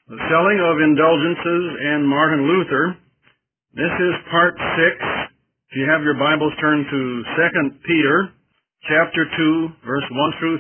The selling of indulgences and Martin Luther. This is part 6. If you have your Bibles, turn to 2 Peter chapter 2, verse 1 through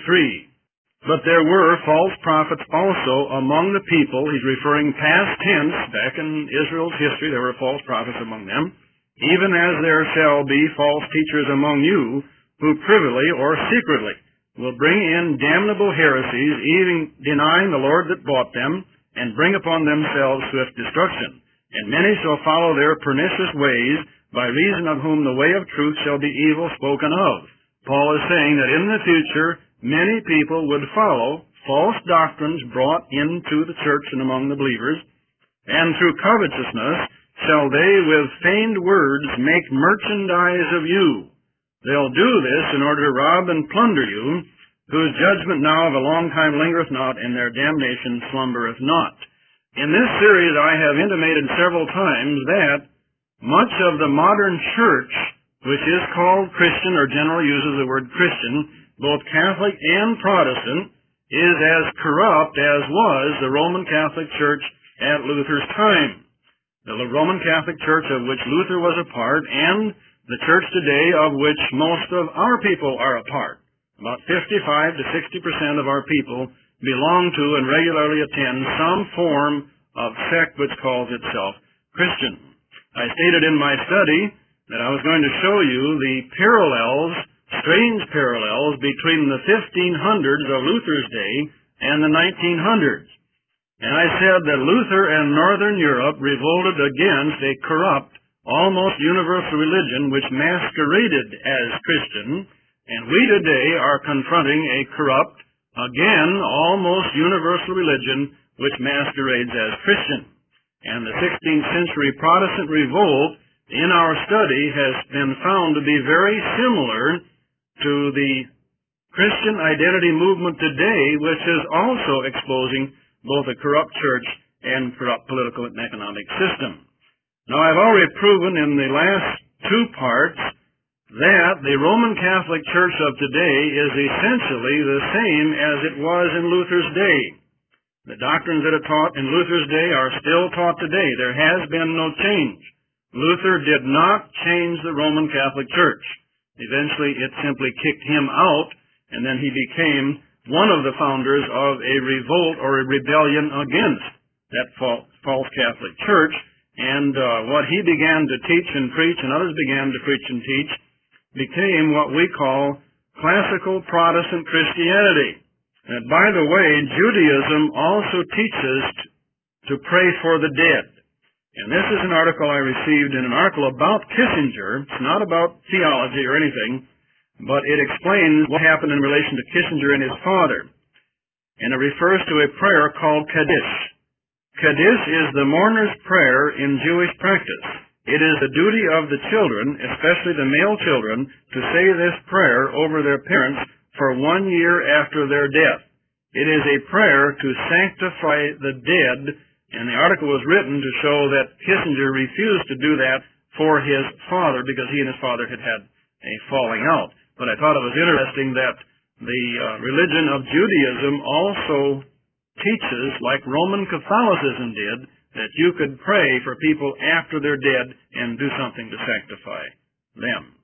3. But there were false prophets also among the people. He's referring past tense. Back in Israel's history, there were false prophets among them. Even as there shall be false teachers among you, who privily or secretly will bring in damnable heresies, even denying the Lord that bought them, and bring upon themselves swift destruction. And many shall follow their pernicious ways, by reason of whom the way of truth shall be evil spoken of. Paul is saying that in the future, many people would follow false doctrines brought into the church and among the believers, and through covetousness shall they with feigned words make merchandise of you. They'll do this in order to rob and plunder you, whose judgment now of a long time lingereth not, and their damnation slumbereth not. In this series I have intimated several times that much of the modern church, which is called Christian, or generally uses the word Christian, both Catholic and Protestant, is as corrupt as was the Roman Catholic Church at Luther's time. The Roman Catholic Church of which Luther was a part, and the church today of which most of our people are a part. About 55 to 60% of our people belong to and regularly attend some form of sect which calls itself Christian. I stated in my study that I was going to show you the parallels, strange parallels, between the 1500s of Luther's day and the 1900s. And I said that Luther and Northern Europe revolted against a corrupt, almost universal religion which masqueraded as Christian, and we today are confronting a corrupt, again, almost universal religion which masquerades as Christian. And the 16th century Protestant revolt in our study has been found to be very similar to the Christian identity movement today, which is also exposing both a corrupt church and corrupt political and economic system. Now, I've already proven in the last 2 parts that the Roman Catholic Church of today is essentially the same as it was in Luther's day. The doctrines that are taught in Luther's day are still taught today. There has been no change. Luther did not change the Roman Catholic Church. Eventually, it simply kicked him out, and then he became one of the founders of a revolt or a rebellion against that false Catholic Church. And what he began to teach and preach, and others began to preach and teach, became what we call classical Protestant Christianity. And by the way, Judaism also teaches to pray for the dead. And this is an article I received in an article about Kissinger. It's not about theology or anything, but it explains what happened in relation to Kissinger and his father. And it refers to a prayer called Kaddish. Kaddish is the mourner's prayer in Jewish practice. It is the duty of the children, especially the male children, to say this prayer over their parents for 1 year after their death. It is a prayer to sanctify the dead, and the article was written to show that Kissinger refused to do that for his father because he and his father had had a falling out. But I thought it was interesting that the religion of Judaism also teaches, like Roman Catholicism did, that you could pray for people after they're dead and do something to sanctify them.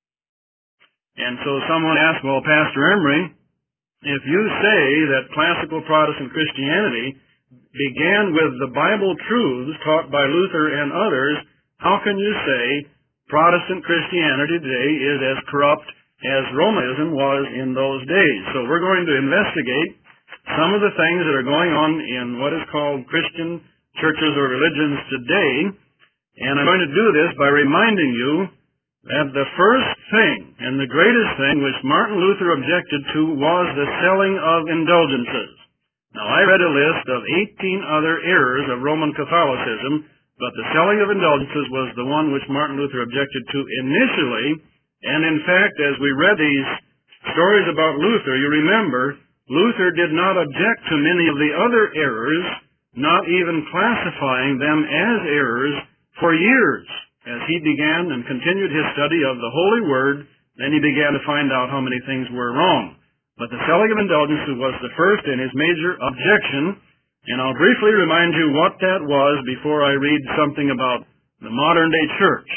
And so someone asked, well, Pastor Emery, if you say that classical Protestant Christianity began with the Bible truths taught by Luther and others, how can you say Protestant Christianity today is as corrupt as Romanism was in those days? So we're going to investigate some of the things that are going on in what is called Christian churches or religions today, and I'm going to do this by reminding you that the first thing and the greatest thing which Martin Luther objected to was the selling of indulgences. Now, I read a list of 18 other errors of Roman Catholicism, but the selling of indulgences was the one which Martin Luther objected to initially, and in fact, as we read these stories about Luther, you remember, Luther did not object to many of the other errors, not even classifying them as errors for years. As he began and continued his study of the Holy Word, then he began to find out how many things were wrong. But the selling of indulgences was the first and his major objection, And I'll briefly remind you what that was before I read something about the modern-day church.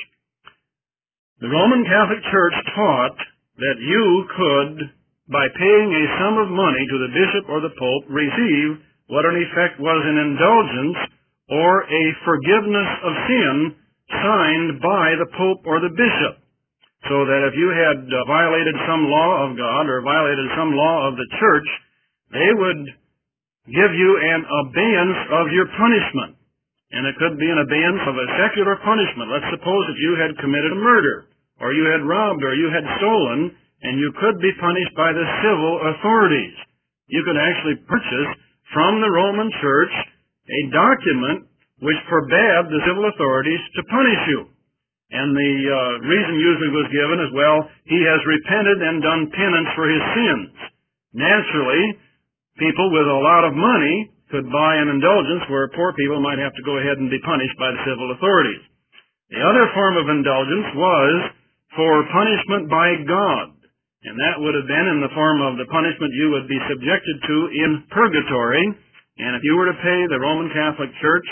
The Roman Catholic Church taught that you could, by paying a sum of money to the bishop or the pope, receive what in effect was an indulgence or a forgiveness of sin signed by the pope or the bishop. So that if you had violated some law of God or violated some law of the church, they would give you an abeyance of your punishment. And it could be an abeyance of a secular punishment. Let's suppose that you had committed a murder, or you had robbed, or you had stolen, and you could be punished by the civil authorities. You could actually purchase from the Roman Church a document which forbade the civil authorities to punish you. And the reason usually was given as, well, he has repented and done penance for his sins. Naturally, people with a lot of money could buy an indulgence where poor people might have to go ahead and be punished by the civil authorities. The other form of indulgence was for punishment by God. And that would have been in the form of the punishment you would be subjected to in purgatory. And if you were to pay the Roman Catholic Church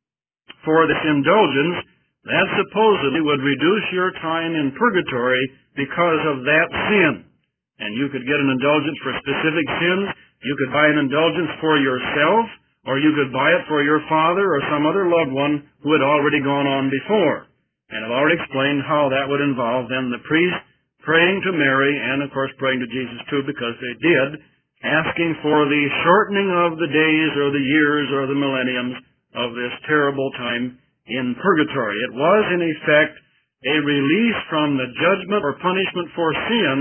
for this indulgence, that supposedly would reduce your time in purgatory because of that sin. And you could get an indulgence for specific sins. You could buy an indulgence for yourself, or you could buy it for your father or some other loved one who had already gone on before. And I've already explained how that would involve then the priest praying to Mary and, of course, praying to Jesus too, because they did, asking for the shortening of the days or the years or the millenniums of this terrible time in purgatory. It was, in effect, a release from the judgment or punishment for sin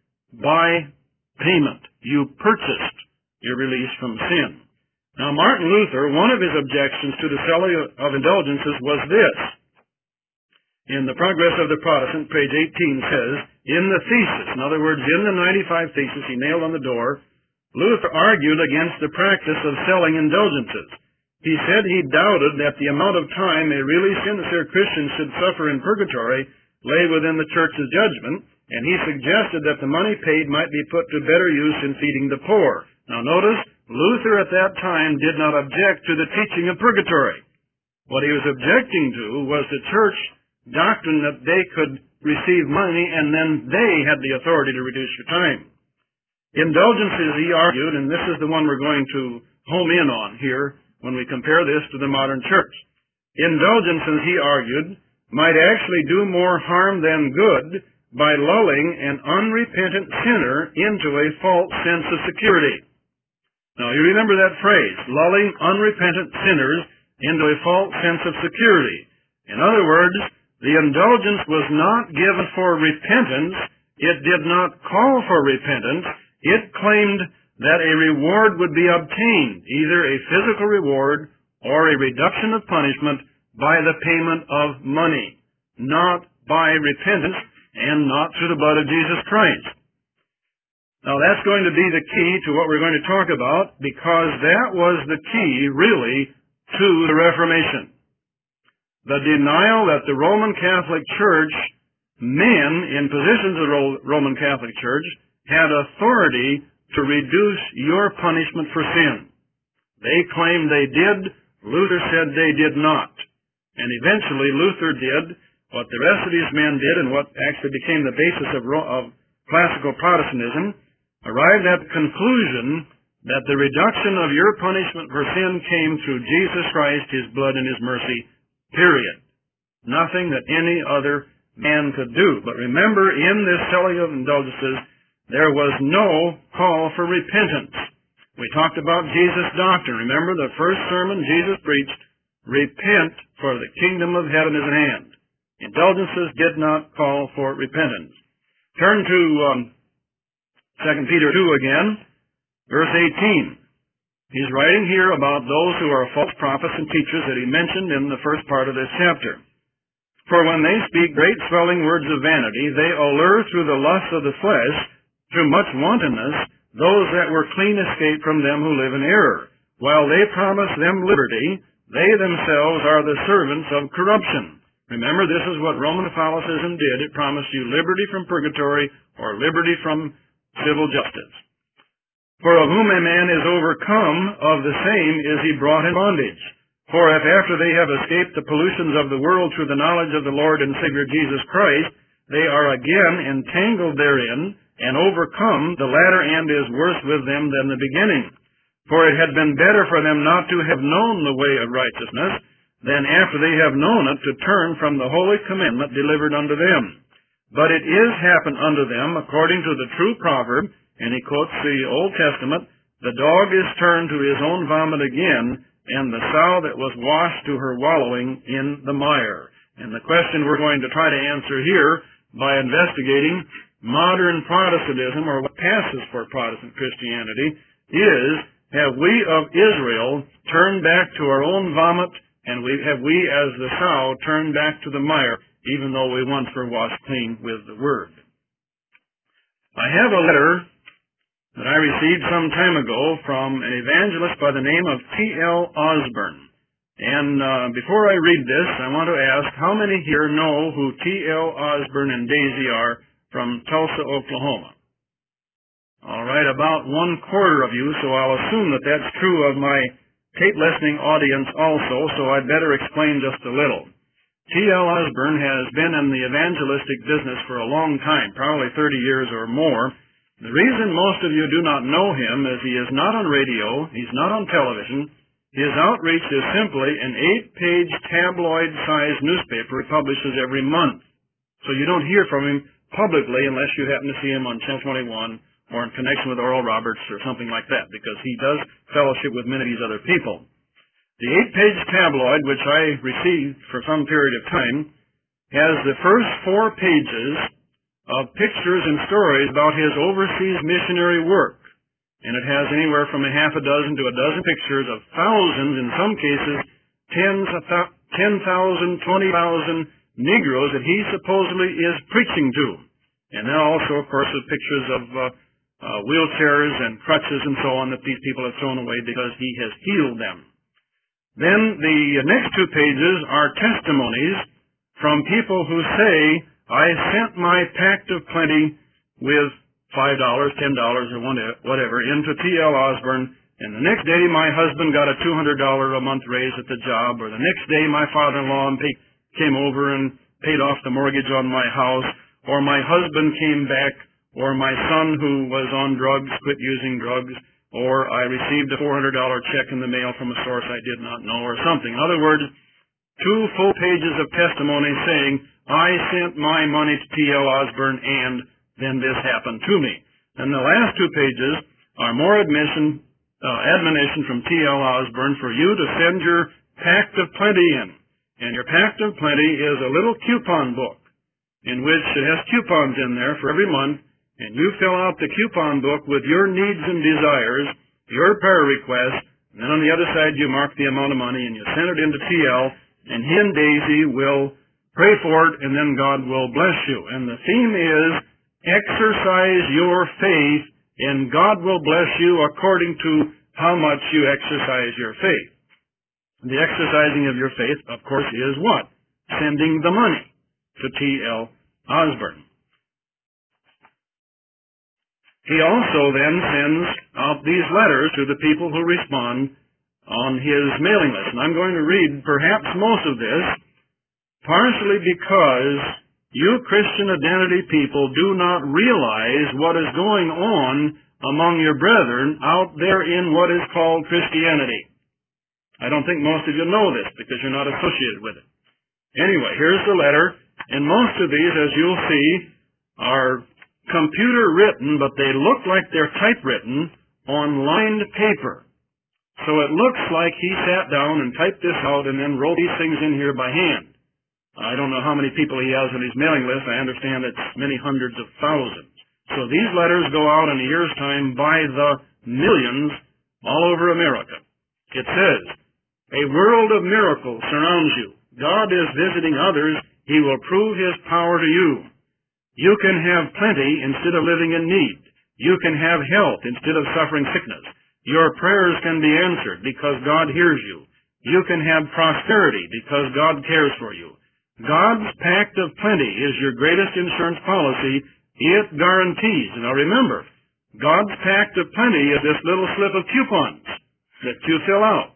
by payment. You purchased your release from sin. Now, Martin Luther, one of his objections to the selling of indulgences was this. In the Progress of the Protestant, page 18 says, in the thesis, in other words, in the 95 thesis he nailed on the door, Luther argued against the practice of selling indulgences. He said he doubted that the amount of time a really sincere Christian should suffer in purgatory lay within the church's judgment, and he suggested that the money paid might be put to better use in feeding the poor. Now notice, Luther at that time did not object to the teaching of purgatory. What he was objecting to was the church doctrine that they could receive money and then they had the authority to reduce your time. Indulgences, he argued, and this is the one we're going to home in on here when we compare this to the modern church. Indulgences, he argued, might actually do more harm than good by lulling an unrepentant sinner into a false sense of security. Now, you remember that phrase, lulling unrepentant sinners into a false sense of security. In other words, the indulgence was not given for repentance. It did not call for repentance. It claimed that a reward would be obtained, either a physical reward or a reduction of punishment by the payment of money, not by repentance and not through the blood of Jesus Christ. Now that's going to be the key to what we're going to talk about, because that was the key, really, to the Reformation. The denial that the Roman Catholic Church, men in positions of the Roman Catholic Church, had authority to reduce your punishment for sin. They claimed they did. Luther said they did not. And eventually Luther did what the rest of these men did, and what actually became the basis of classical Protestantism, arrived at the conclusion that the reduction of your punishment for sin came through Jesus Christ, His blood and His mercy, period. Nothing that any other man could do. But remember, in this selling of indulgences, there was no call for repentance. We talked about Jesus' doctrine. Remember the first sermon Jesus preached, repent, for the kingdom of heaven is at hand. Indulgences did not call for repentance. Turn to 2 Peter 2 again, verse 18. He's writing here about those who are false prophets and teachers that he mentioned in the first part of this chapter. For when they speak great swelling words of vanity, they allure through the lust of the flesh, through much wantonness, those that were clean escaped from them who live in error. While they promise them liberty, they themselves are the servants of corruption. Remember, this is what Roman Catholicism did. It promised you liberty from purgatory or liberty from civil justice. For of whom a man is overcome, of the same is he brought in bondage. For if after they have escaped the pollutions of the world through the knowledge of the Lord and Savior Jesus Christ, they are again entangled therein, and overcome, the latter end is worse with them than the beginning. For it had been better for them not to have known the way of righteousness, than after they have known it to turn from the holy commandment delivered unto them. But it is happened unto them according to the true proverb, and he quotes the Old Testament, the dog is turned to his own vomit again, and the sow that was washed to her wallowing in the mire. And the question we're going to try to answer here by investigating modern Protestantism, or what passes for Protestant Christianity, is, have we of Israel turned back to our own vomit, and have we as the sow turned back to the mire, even though we once were washed clean with the Word? I have a letter that I received some time ago from an evangelist by the name of T.L. Osborn. And before I read this, I want to ask, how many here know who T.L. Osborn and Daisy are from Tulsa, Oklahoma? All right, about 1/4 of you, so I'll assume that that's true of my tape listening audience also, so I'd better explain just a little. T.L. Osborn has been in the evangelistic business for a long time, probably 30 years or more. The reason most of you do not know him is he is not on radio, he's not on television. His outreach is simply an 8-page tabloid-sized newspaper he publishes every month. So you don't hear from him publicly unless you happen to see him on Channel 21 or in connection with Oral Roberts or something like that, because he does fellowship with many of these other people. The 8-page tabloid, which I received for some period of time, has the first 4 pages of pictures and stories about his overseas missionary work. And it has anywhere from a half a dozen to a dozen pictures of thousands, in some cases 10,000, 20,000 Negroes that he supposedly is preaching to. And then also, of course, with pictures of wheelchairs and crutches and so on that these people have thrown away because he has healed them. Then the next 2 pages are testimonies from people who say, I sent my pact of plenty with $5, $10, or whatever into T.L. Osborn, and the next day my husband got a $200 a month raise at the job, or the next day my father-in-law came over and paid off the mortgage on my house, or my husband came back, or my son who was on drugs quit using drugs, or I received a $400 check in the mail from a source I did not know, or something. In other words, 2 full pages of testimony saying, I sent my money to T.L. Osborn, and then this happened to me. And the last 2 pages are more admonition from T.L. Osborn for you to send your pact of plenty in. And your pact of plenty is a little coupon book in which it has coupons in there for every month, and you fill out the coupon book with your needs and desires, your prayer requests, and then on the other side you mark the amount of money and you send it into T.L., and he and Daisy will pray for it, and then God will bless you. And the theme is, exercise your faith, and God will bless you according to how much you exercise your faith. The exercising of your faith, of course, is what? Sending the money to T.L. Osborn. He also then sends out these letters to the people who respond on his mailing list. And I'm going to read perhaps most of this, partially because you Christian identity people do not realize what is going on among your brethren out there in what is called Christianity. I don't think most of you know this because you're not associated with it. Anyway, here's the letter, and most of these, as you'll see, are computer written, but they look like they're typewritten on lined paper. So it looks like he sat down and typed this out and then wrote these things in here by hand. I don't know how many people he has on his mailing list. I understand it's many hundreds of thousands. So these letters go out in a year's time by the millions all over America. It says, a world of miracles surrounds you. God is visiting others. He will prove His power to you. You can have plenty instead of living in need. You can have health instead of suffering sickness. Your prayers can be answered because God hears you. You can have prosperity because God cares for you. God's pact of plenty is your greatest insurance policy. It guarantees. Now remember, God's pact of plenty is this little slip of coupons that you fill out.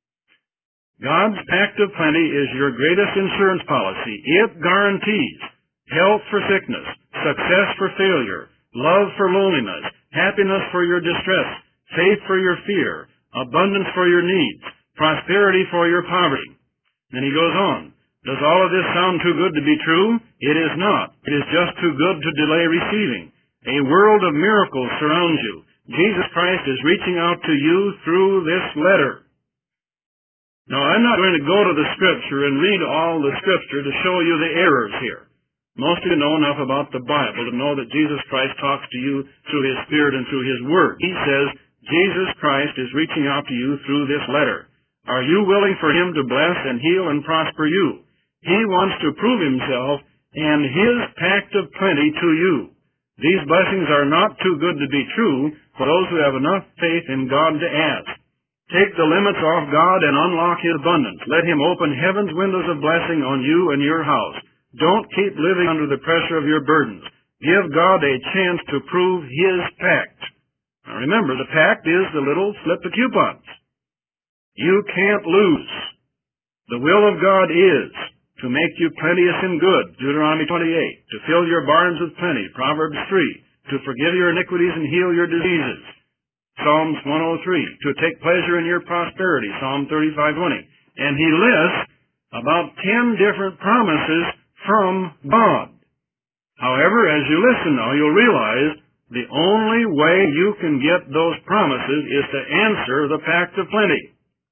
God's pact of plenty is your greatest insurance policy. It guarantees health for sickness, success for failure, love for loneliness, happiness for your distress, faith for your fear, abundance for your needs, prosperity for your poverty. Then he goes on. Does all of this sound too good to be true? It is not. It is just too good to delay receiving. A world of miracles surrounds you. Jesus Christ is reaching out to you through this letter. Now, I'm not going to go to the Scripture and read all the Scripture to show you the errors here. Most of you know enough about the Bible to know that Jesus Christ talks to you through His Spirit and through His Word. He says, Jesus Christ is reaching out to you through this letter. Are you willing for Him to bless and heal and prosper you? He wants to prove Himself and His pact of plenty to you. These blessings are not too good to be true for those who have enough faith in God to ask. Take the limits off God and unlock His abundance. Let Him open heaven's windows of blessing on you and your house. Don't keep living under the pressure of your burdens. Give God a chance to prove His pact. Now remember, the pact is the little slip of coupons. You can't lose. The will of God is to make you plenteous in good, Deuteronomy 28, to fill your barns with plenty, Proverbs 3, to forgive your iniquities and heal your diseases, Psalms 103, to take pleasure in your prosperity, Psalm 35:20. And he lists about 10 different promises from God. However, as you listen now, you'll realize the only way you can get those promises is to answer the pact of plenty.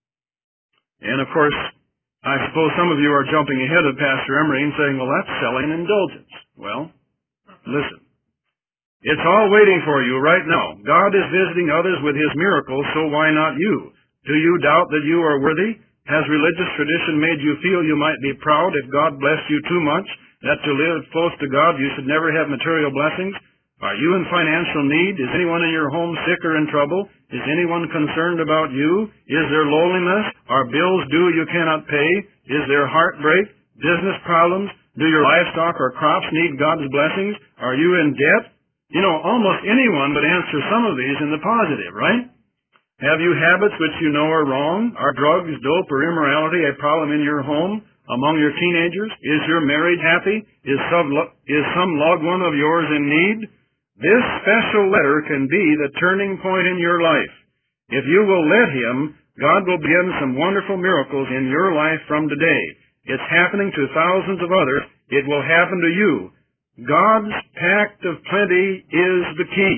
And of course, I suppose some of you are jumping ahead of Pastor Emery and saying, well, that's selling an indulgence. Well, listen. It's all waiting for you right now. God is visiting others with His miracles, so why not you? Do you doubt that you are worthy? Has religious tradition made you feel you might be proud if God blessed you too much, that to live close to God you should never have material blessings? Are you in financial need? Is anyone in your home sick or in trouble? Is anyone concerned about you? Is there loneliness? Are bills due you cannot pay? Is there heartbreak? Business problems? Do your livestock or crops need God's blessings? Are you in debt? You know, almost anyone would answer some of these in the positive, right? Have you habits which you know are wrong? Are drugs, dope, or immorality a problem in your home, among your teenagers? Is your marriage happy? Is some loved one of yours in need? This special letter can be the turning point in your life. If you will let Him, God will begin some wonderful miracles in your life from today. It's happening to thousands of others. It will happen to you. God's pact of plenty is the key.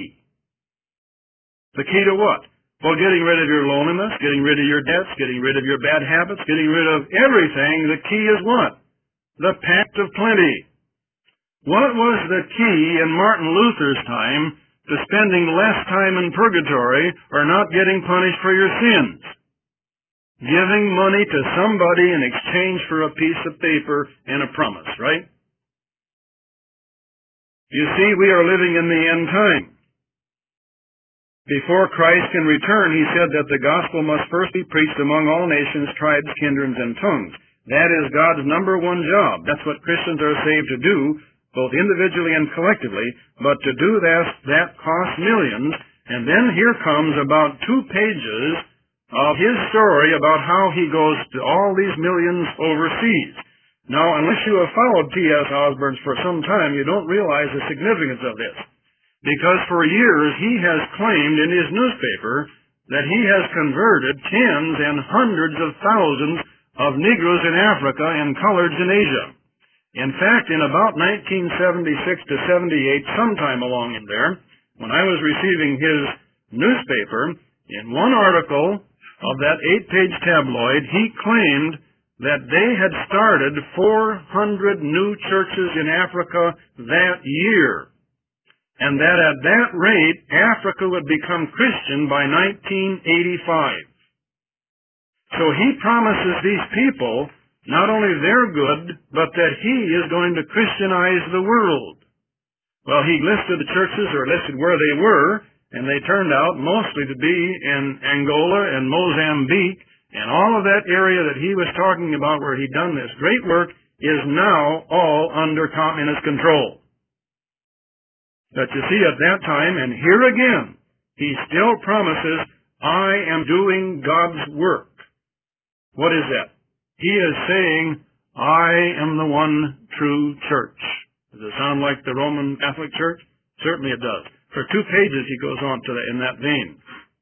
The key to what? Well, getting rid of your loneliness, getting rid of your debts, getting rid of your bad habits, getting rid of everything. The key is what? The pact of plenty. What was the key in Martin Luther's time to spending less time in purgatory or not getting punished for your sins? Giving money to somebody in exchange for a piece of paper and a promise, right? You see, we are living in the end time. Before Christ can return, He said that the gospel must first be preached among all nations, tribes, kindreds, and tongues. That is God's number one job. That's what Christians are saved to do, both individually and collectively. But to do that costs millions. And then here comes about 2 pages of His story about how He goes to all these millions overseas. Now, unless you have followed T.S. Osborne for some time, you don't realize the significance of this. Because for years he has claimed in his newspaper that he has converted tens and hundreds of thousands of Negroes in Africa and coloreds in Asia. In fact, in about 1976 to 78, sometime along in there, when I was receiving his newspaper, in one article of that 8-page tabloid, he claimed that they had started 400 new churches in Africa that year, and that at that rate, Africa would become Christian by 1985. So he promises these people not only their good, but that he is going to Christianize the world. Well, he listed the churches, or listed where they were, and they turned out mostly to be in Angola and Mozambique. And all of that area that he was talking about where he'd done this great work is now all under communist control. But you see, at that time, and here again, he still promises, I am doing God's work. What is that? He is saying, I am the one true church. Does it sound like the Roman Catholic Church? Certainly it does. For 2 pages he goes on to in that vein.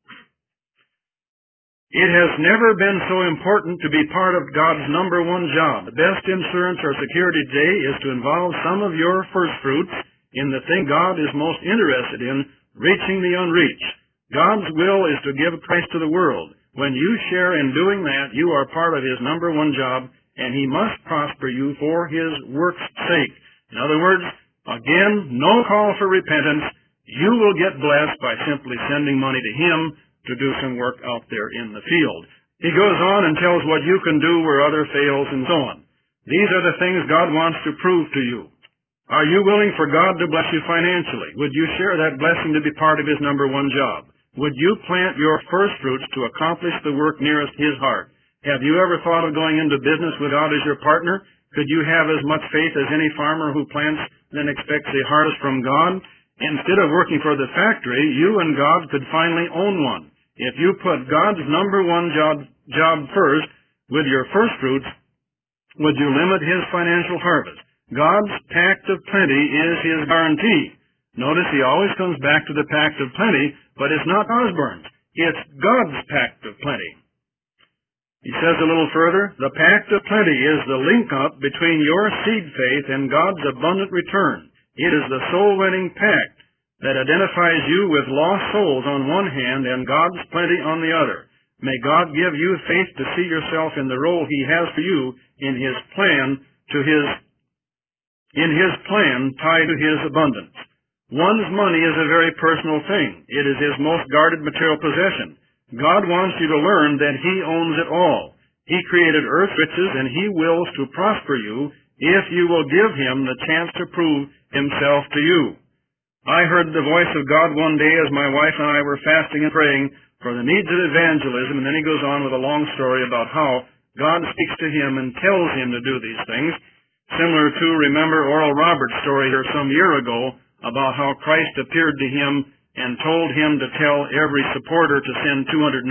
It has never been so important to be part of God's number one job. The best insurance or security today is to involve some of your first fruits in the thing God is most interested in, reaching the unreached. God's will is to give Christ to the world. When you share in doing that, you are part of His number one job, and He must prosper you for His work's sake. In other words, again, no call for repentance. You will get blessed by simply sending money to Him to do some work out there in the field. He goes on and tells what you can do where other fails and so on. These are the things God wants to prove to you. Are you willing for God to bless you financially? Would you share that blessing to be part of His number one job? Would you plant your first fruits to accomplish the work nearest His heart? Have you ever thought of going into business with God as your partner? Could you have as much faith as any farmer who plants and expects a harvest from God? Instead of working for the factory, you and God could finally own one. If you put God's number one job first with your first fruits, would you limit His financial harvest? God's pact of plenty is His guarantee. Notice he always comes back to the pact of plenty, but it's not Osborne's. It's God's pact of plenty. He says a little further, the pact of plenty is the link-up between your seed faith and God's abundant return. It is the soul-winning pact that identifies you with lost souls on one hand and God's plenty on the other. May God give you faith to see yourself in the role He has for you in His plan tied to His abundance. One's money is a very personal thing. It is His most guarded material possession. God wants you to learn that He owns it all. He created earth's riches and He wills to prosper you if you will give Him the chance to prove Himself to you. I heard the voice of God one day as my wife and I were fasting and praying for the needs of evangelism, and then he goes on with a long story about how God speaks to him and tells him to do these things, similar to, remember, Oral Roberts' story here some year ago about how Christ appeared to him and told him to tell every supporter to send $240.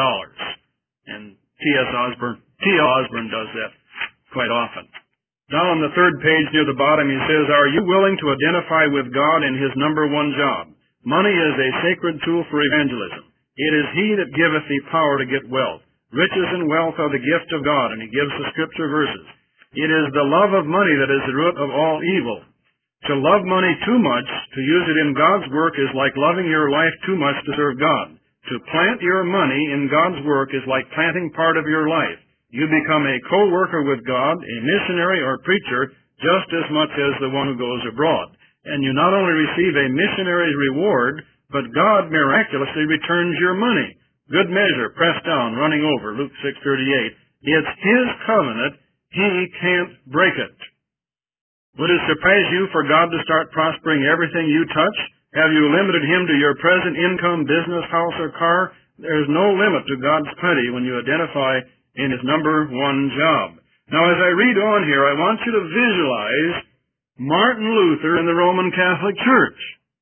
And T.L. Osborne does that quite often. Down on the 3rd page near the bottom, he says, are you willing to identify with God in His number one job? Money is a sacred tool for evangelism. It is He that giveth thee power to get wealth. Riches and wealth are the gift of God, and He gives the scripture verses. It is the love of money that is the root of all evil. To love money too much, to use it in God's work, is like loving your life too much to serve God. To plant your money in God's work is like planting part of your life. You become a co-worker with God, a missionary or preacher, just as much as the one who goes abroad. And you not only receive a missionary's reward, but God miraculously returns your money. Good measure, pressed down, running over, Luke 6:38. It's His covenant. He can't break it. Would it surprise you for God to start prospering everything you touch? Have you limited Him to your present income, business, house, or car? There's no limit to God's plenty when you identify in His number one job. Now, as I read on here, I want you to visualize Martin Luther in the Roman Catholic Church.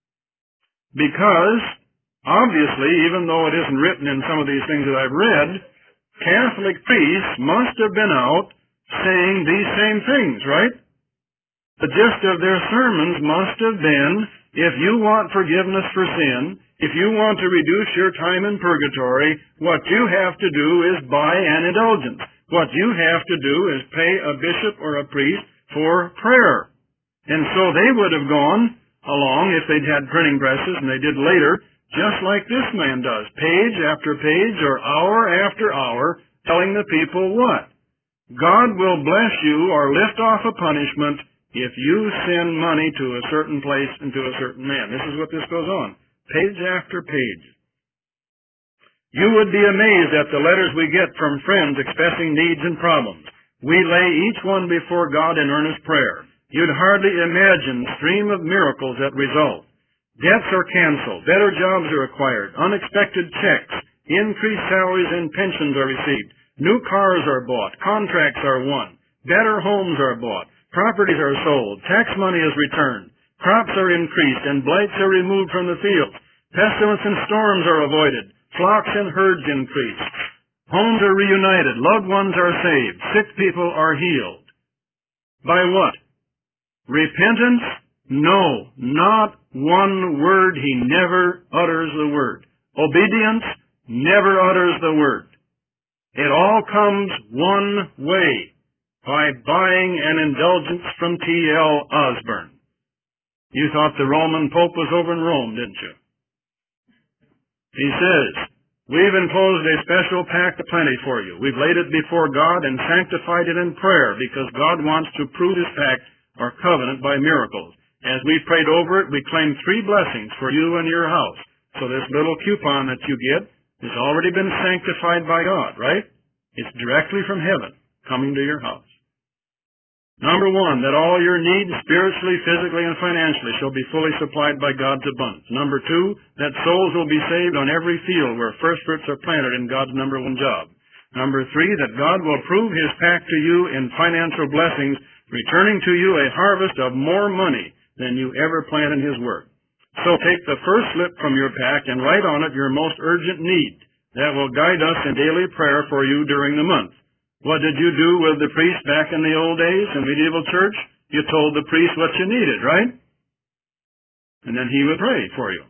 Because, obviously, even though it isn't written in some of these things that I've read, Catholic priests must have been out saying these same things, right? The gist of their sermons must have been, if you want forgiveness for sin, if you want to reduce your time in purgatory, what you have to do is buy an indulgence. What you have to do is pay a bishop or a priest for prayer. And so they would have gone along, if they'd had printing presses, and they did later, just like this man does, page after page or hour after hour, telling the people what? God will bless you or lift off a punishment if you send money to a certain place and to a certain man. This is what this goes on. Page after page. You would be amazed at the letters we get from friends expressing needs and problems. We lay each one before God in earnest prayer. You'd hardly imagine the stream of miracles that result. Debts are canceled, better jobs are acquired, unexpected checks, increased salaries and pensions are received, new cars are bought, contracts are won, better homes are bought, properties are sold, tax money is returned, crops are increased, and blights are removed from the fields. Pestilence and storms are avoided. Flocks and herds increase. Homes are reunited. Loved ones are saved. Sick people are healed. By what? Repentance? No, not one word. He never utters the word. Obedience? Never utters the word. It all comes one way, by buying an indulgence from T.L. Osborne. You thought the Roman Pope was over in Rome, didn't you? He says, we've enclosed a special pact of plenty for you. We've laid it before God and sanctified it in prayer because God wants to prove His pact or covenant by miracles. As we prayed over it, we claim 3 blessings for you and your house. So this little coupon that you get has already been sanctified by God, right? It's directly from heaven coming to your house. Number 1, that all your needs spiritually, physically, and financially shall be fully supplied by God's abundance. Number 2, that souls will be saved on every field where first fruits are planted in God's number 1 job. Number 3, that God will prove His pact to you in financial blessings, returning to you a harvest of more money than you ever planned in His work. So take the first slip from your pack and write on it your most urgent need. That will guide us in daily prayer for you during the month. What did you do with the priest back in the old days in medieval church? You told the priest what you needed, right? And then he would pray for you.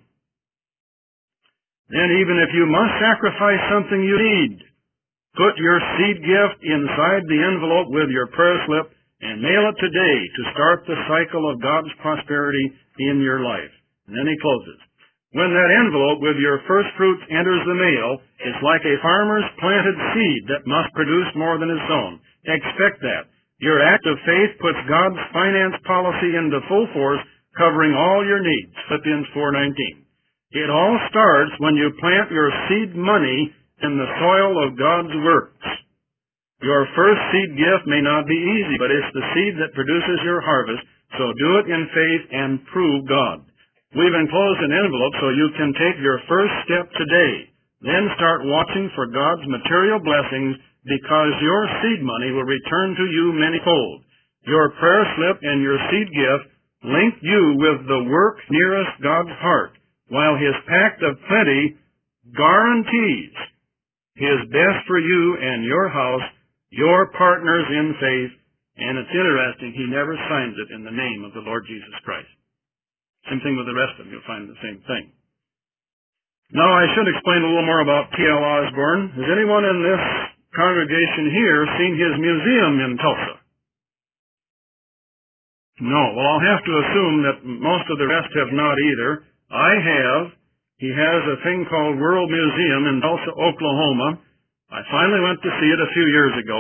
Then even if you must sacrifice something you need, put your seed gift inside the envelope with your prayer slip and mail it today to start the cycle of God's prosperity in your life. And then he closes. When that envelope with your first fruits enters the mail, it's like a farmer's planted seed that must produce more than is sown. Expect that. Your act of faith puts God's finance policy into full force, covering all your needs. Philippians 4:19. It all starts when you plant your seed money in the soil of God's works. Your first seed gift may not be easy, but it's the seed that produces your harvest, so do it in faith and prove God. We've enclosed an envelope so you can take your first step today. Then start watching for God's material blessings because your seed money will return to you manyfold. Your prayer slip and your seed gift link you with the work nearest God's heart, while His pact of plenty guarantees His best for you and your house, your partners in faith, and it's interesting, He never signs it in the name of the Lord Jesus Christ. Same thing with the rest of them. You'll find the same thing. Now, I should explain a little more about T.L. Osborne. Has anyone in this congregation here seen his museum in Tulsa? No. Well, I'll have to assume that most of the rest have not either. I have. He has a thing called World Museum in Tulsa, Oklahoma. I finally went to see it a few years ago.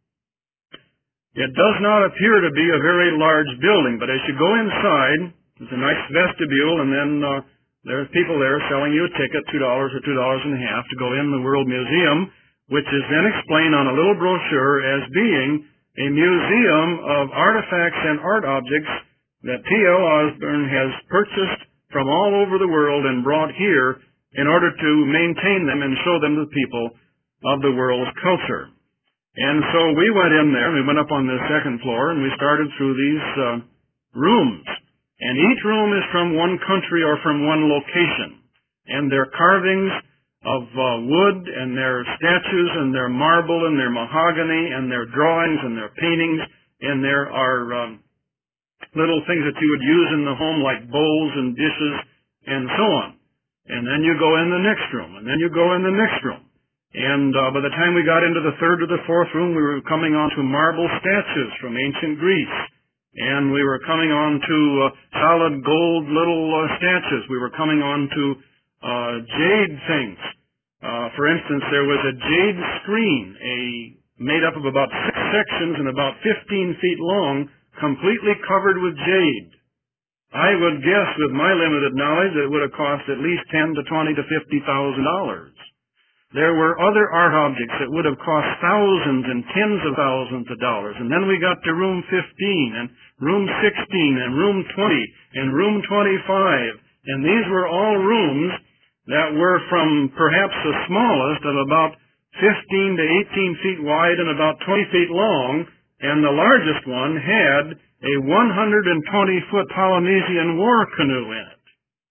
It does not appear to be a very large building, but as you go inside, there's a nice vestibule, and then there's people there selling you a ticket, $2 or $2.50 to go in the World Museum, which is then explained on a little brochure as being a museum of artifacts and art objects that T.L. Osborne has purchased from all over the world and brought here in order to maintain them and show them to the people of the world's culture. And so we went in there, and we went up on the second floor, and we started through these rooms. And each room is from one country or from one location. And their carvings of wood, and their statues, and their marble, and their mahogany, and their drawings, and their paintings, and there are little things that you would use in the home like bowls and dishes, and so on. And then you go in the next room, and then you go in the next room. And by the time we got into the third or the fourth room, we were coming on to marble statues from ancient Greece. And we were coming on to solid gold little statues. We were coming on to jade things. For instance, there was a jade screen, made up of about 6 sections and about 15 feet long, completely covered with jade. I would guess, with my limited knowledge, that it would have cost at least $10,000 to $20,000 to $50,000. There were other art objects that would have cost thousands and tens of thousands of dollars. And then we got to room 15 and room 16 and room 20 and room 25. And these were all rooms that were from perhaps the smallest of about 15 to 18 feet wide and about 20 feet long. And the largest one had a 120-foot Polynesian war canoe in it.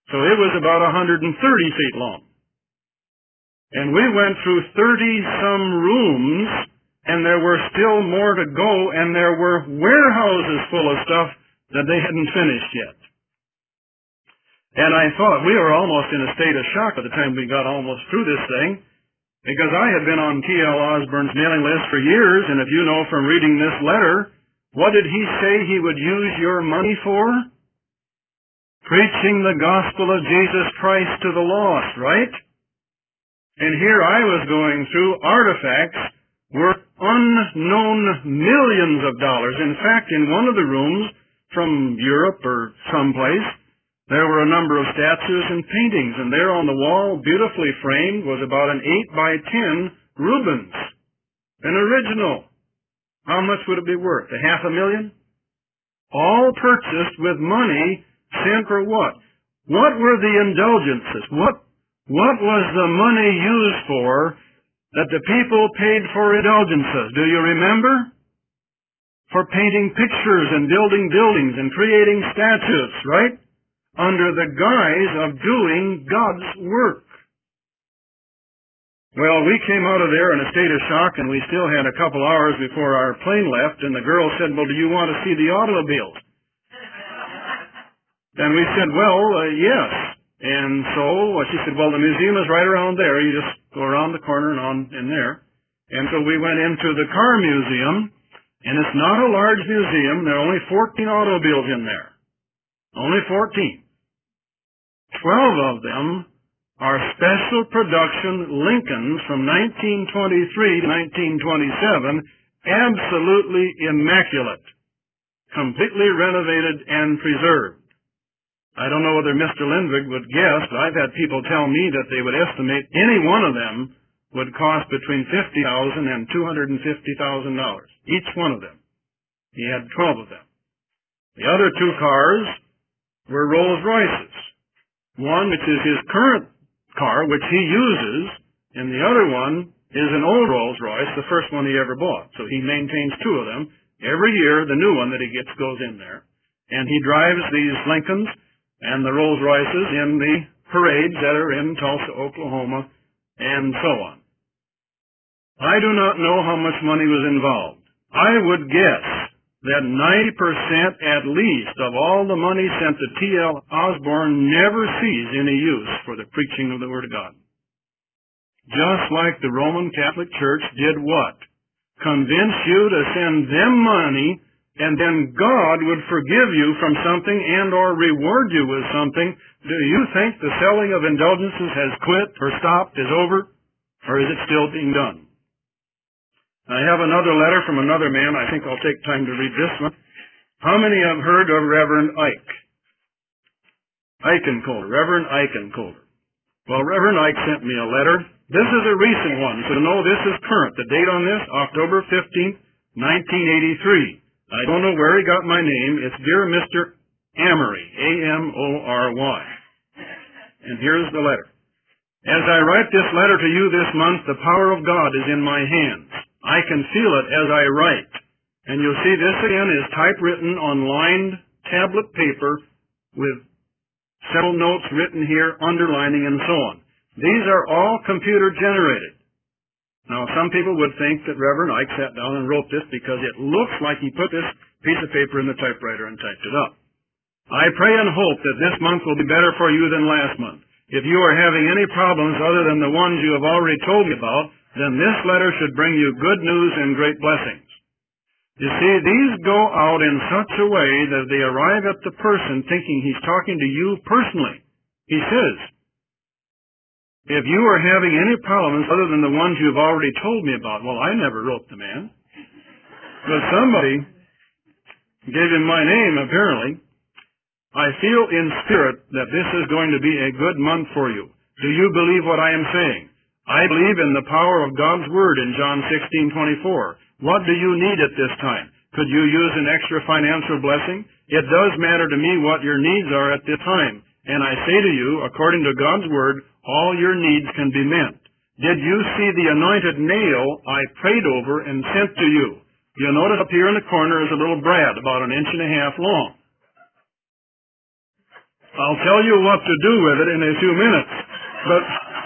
So it was about 130 feet long. And we went through 30-some rooms, and there were still more to go, and there were warehouses full of stuff that they hadn't finished yet. And I thought we were almost in a state of shock by the time we got almost through this thing, because I had been on T.L. Osborne's mailing list for years, and if you know from reading this letter, what did he say he would use your money for? Preaching the gospel of Jesus Christ to the lost, right? And here I was going through artifacts worth unknown millions of dollars. In fact, in one of the rooms from Europe or someplace, there were a number of statues and paintings, and there on the wall, beautifully framed, was about an 8 by 10 Rubens, an original. How much would it be worth? $500,000? All purchased with money sent for what? What were the indulgences? What was the money used for that the people paid for indulgences? Do you remember? For painting pictures and building buildings and creating statues, right? Under the guise of doing God's work. Well, we came out of there in a state of shock, and we still had a couple hours before our plane left, and the girl said, well, do you want to see the automobiles? And we said, well, yes. And so she said, well, the museum is right around there. You just go around the corner and on in there. And so we went into the car museum, and it's not a large museum. There are only 14 automobiles in there. Only 14. 12 of them are special production Lincolns from 1923 to 1927, absolutely immaculate, completely renovated and preserved. I don't know whether Mr. Lindvig would guess, but I've had people tell me that they would estimate any one of them would cost between $50,000 and $250,000, each one of them. He had 12 of them. The other two cars were Rolls Royces. One, which is his current car, which he uses, and the other one is an old Rolls Royce, the first one he ever bought. So he maintains two of them. Every year, the new one that he gets goes in there. And he drives these Lincolns and the Rolls Royces in the parades that are in Tulsa, Oklahoma, and so on. I do not know how much money was involved. I would guess that 90% at least of all the money sent to T.L. Osborne never sees any use for the preaching of the Word of God. Just like the Roman Catholic Church did what? Convince you to send them money, and then God would forgive you from something and or reward you with something. Do you think the selling of indulgences has quit or stopped, is over, or is it still being done? I have another letter from another man. I think I'll take time to read this one. How many have heard of Reverend Ike? Eichenkolder, Reverend Eichenkolder. Well, Reverend Ike sent me a letter. This is a recent one, so no, this is current. The date on this, October 15th, 1983. I don't know where he got my name. It's Dear Mr. Amory, A-M-O-R-Y. And here's the letter. As I write this letter to you this month, the power of God is in my hands. I can feel it as I write. And you'll see this again is typewritten on lined tablet paper with several notes written here, underlining and so on. These are all computer generated. Now, some people would think that Reverend Ike sat down and wrote this because it looks like he put this piece of paper in the typewriter and typed it up. I pray and hope that this month will be better for you than last month. If you are having any problems other than the ones you have already told me about, then this letter should bring you good news and great blessings. You see, these go out in such a way that they arrive at the person thinking he's talking to you personally. He says, if you are having any problems other than the ones you've already told me about, well, I never wrote the man, but somebody gave him my name, apparently. I feel in spirit that this is going to be a good month for you. Do you believe what I am saying? I believe in the power of God's Word in John 16:24. What do you need at this time? Could you use an extra financial blessing? It does matter to me what your needs are at this time. And I say to you, according to God's Word, all your needs can be met. Did you see the anointed nail I prayed over and sent to you? You'll notice up here in the corner is a little brad about 1.5 inches long. I'll tell you what to do with it in a few minutes. But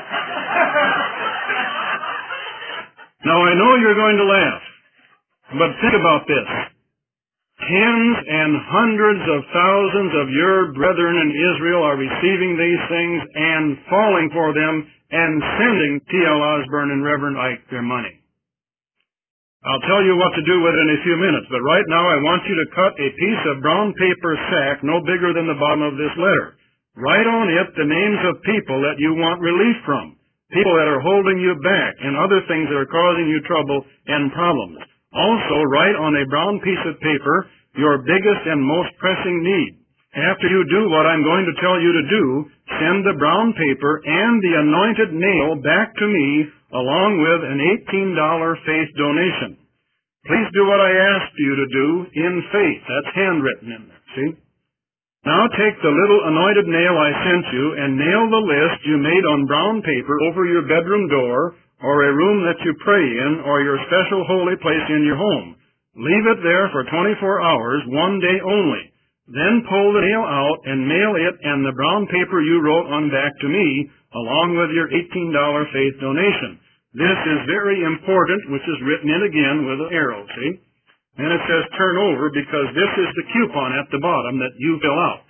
now I know you're going to laugh, but think about this. Tens and hundreds of thousands of your brethren in Israel are receiving these things and falling for them and sending T.L. Osborn and Reverend Ike their money. I'll tell you what to do with it in a few minutes, but right now I want you to cut a piece of brown paper sack no bigger than the bottom of this letter. Write on it the names of people that you want relief from, people that are holding you back, and other things that are causing you trouble and problems. Also, write on a brown piece of paper your biggest and most pressing need. After you do what I'm going to tell you to do, send the brown paper and the anointed nail back to me along with an $18 faith donation. Please do what I asked you to do in faith. That's handwritten in there, see? Now take the little anointed nail I sent you and nail the list you made on brown paper over your bedroom door or a room that you pray in or your special holy place in your home. Leave it there for 24 hours, one day only. Then pull the nail out and mail it and the brown paper you wrote on back to me, along with your $18 faith donation. This is very important, which is written in again with an arrow, see? And it says turn over because this is the coupon at the bottom that you fill out.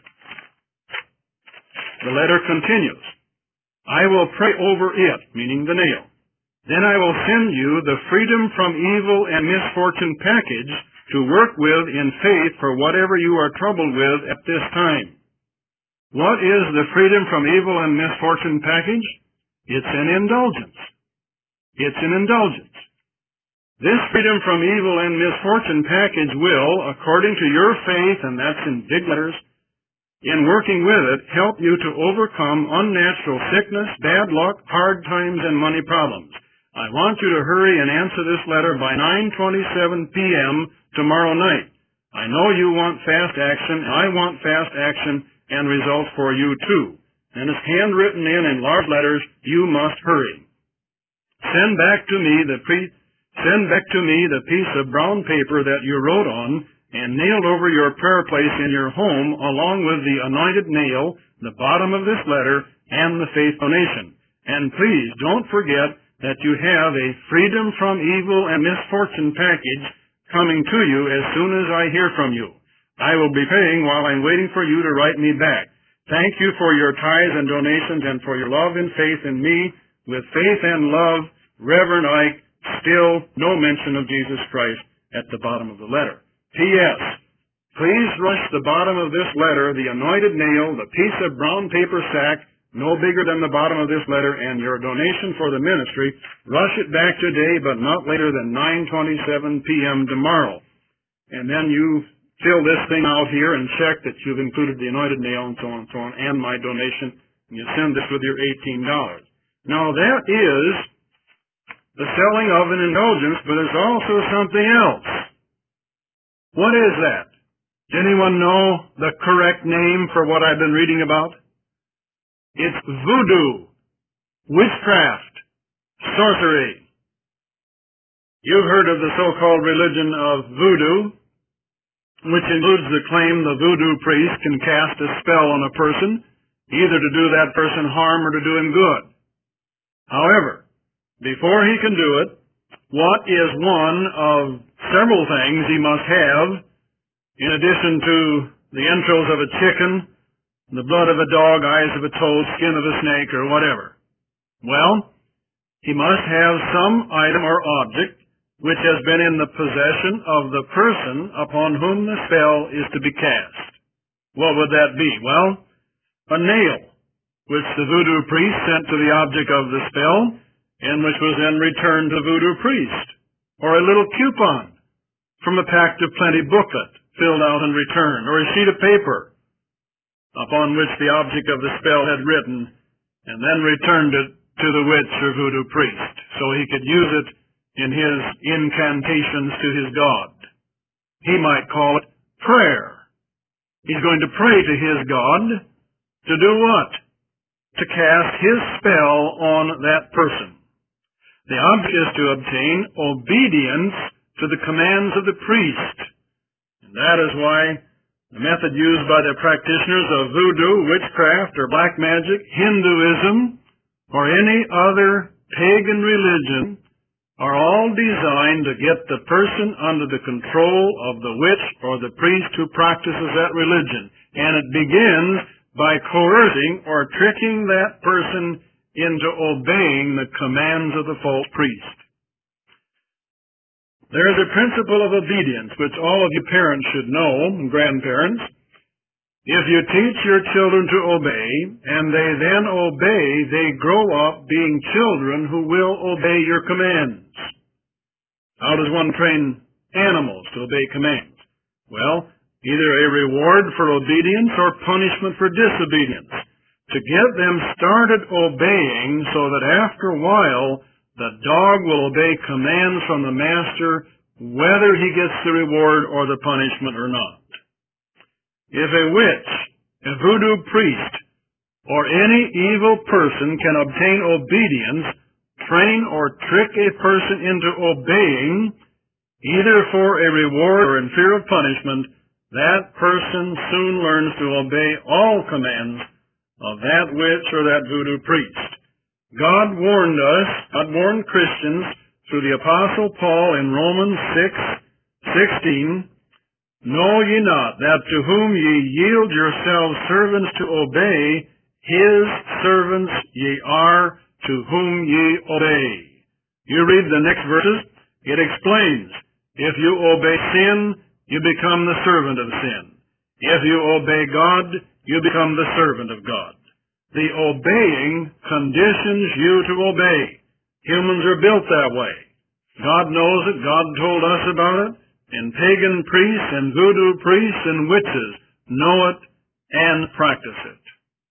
The letter continues. I will pray over it, meaning the nail. Then I will send you the Freedom from Evil and Misfortune package to work with in faith for whatever you are troubled with at this time. What is the Freedom from Evil and Misfortune package? It's an indulgence. It's an indulgence. This Freedom from Evil and Misfortune package will, according to your faith, and that's in big letters, in working with it, help you to overcome unnatural sickness, bad luck, hard times, and money problems. I want you to hurry and answer this letter by 9:27 p.m. tomorrow night. I know you want fast action, and I want fast action and results for you too. And it's handwritten in large letters, you must hurry. Send back to me the piece of brown paper that you wrote on and nailed over your prayer place in your home along with the anointed nail, the bottom of this letter, and the faith donation. And please don't forget that you have a Freedom from Evil and Misfortune package coming to you as soon as I hear from you. I will be paying while I'm waiting for you to write me back. Thank you for your tithes and donations and for your love and faith in me. With faith and love, Reverend Ike. Still no mention of Jesus Christ at the bottom of the letter. P.S. Please rush the bottom of this letter, the anointed nail, the piece of brown paper sack, no bigger than the bottom of this letter, and your donation for the ministry. Rush it back today, but not later than 9:27 p.m. tomorrow. And then you fill this thing out here and check that you've included the anointed nail and so on and so on, and my donation, and you send this with your $18. Now that is the selling of an indulgence, but there's also something else. What is that? Does anyone know the correct name for what I've been reading about? It's voodoo, witchcraft, sorcery. You've heard of the so-called religion of voodoo, which includes the claim the voodoo priest can cast a spell on a person, either to do that person harm or to do him good. However, before he can do it, what is one of several things he must have, in addition to the entrails of a chicken, the blood of a dog, eyes of a toad, skin of a snake, or whatever? Well, he must have some item or object which has been in the possession of the person upon whom the spell is to be cast. What would that be? Well, a nail, which the voodoo priest sent to the object of the spell, and which was then returned to the voodoo priest, or a little coupon from a Packed of Plenty booklet filled out and returned, or a sheet of paper upon which the object of the spell had written, and then returned it to the witch or voodoo priest, so he could use it in his incantations to his God. He might call it prayer. He's going to pray to his God to do what? To cast his spell on that person. The object is to obtain obedience to the commands of the priest. And that is why The method used by the practitioners of voodoo, witchcraft, or black magic, Hinduism, or any other pagan religion are all designed to get the person under the control of the witch or the priest who practices that religion. And it begins by coercing or tricking that person into obeying the commands of the false priest. There is a principle of obedience which all of you parents should know, and grandparents. If you teach your children to obey, and they then obey, they grow up being children who will obey your commands. How does one train animals to obey commands? Well, either a reward for obedience or punishment for disobedience, to get them started obeying so that after a while the dog will obey commands from the master whether he gets the reward or the punishment or not. If a witch, a voodoo priest, or any evil person can obtain obedience, train or trick a person into obeying, either for a reward or in fear of punishment, that person soon learns to obey all commands of that witch or that voodoo priest. God warned Christians through the Apostle Paul in Romans 6:16, "Know ye not that to whom ye yield yourselves servants to obey, his servants ye are to whom ye obey." You read the next verses, it explains, if you obey sin, you become the servant of sin. If you obey God, you become the servant of God. The obeying conditions you to obey. Humans are built that way. God knows it. God told us about it. And pagan priests and voodoo priests and witches know it and practice it.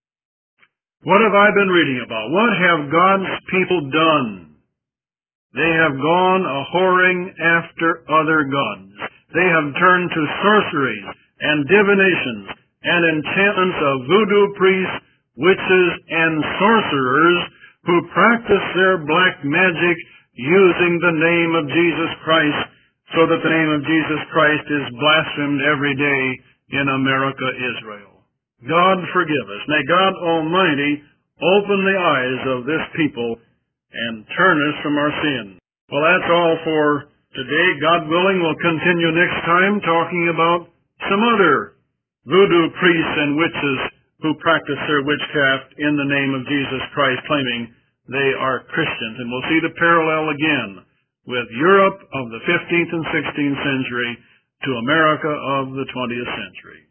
What have I been reading about? What have God's people done? They have gone a-whoring after other gods. They have turned to sorceries and divinations and enchantments of voodoo priests, witches, and sorcerers who practice their black magic using the name of Jesus Christ, so that the name of Jesus Christ is blasphemed every day in America, Israel. God forgive us. May God Almighty open the eyes of this people and turn us from our sin. Well, that's all for today. God willing, we'll continue next time talking about some other voodoo priests and witches who practice their witchcraft in the name of Jesus Christ, claiming they are Christians. And we'll see the parallel again with Europe of the 15th and 16th century to America of the 20th century.